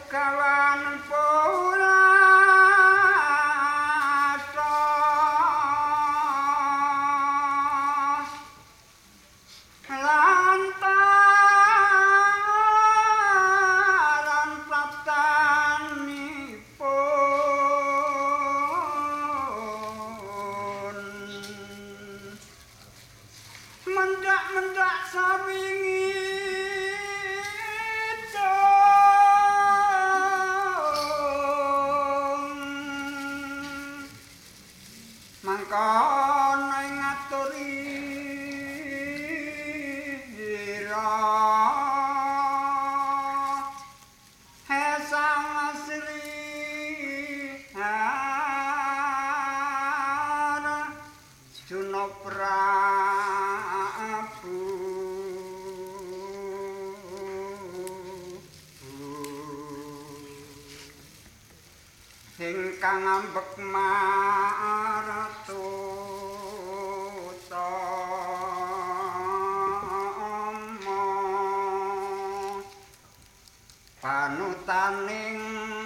kawan pura lantaran praptanipun mendak-mendak sawingi mangkana ngaturi ira hesang asli hara Juna Prabu ingkang ambek maratutama panutaning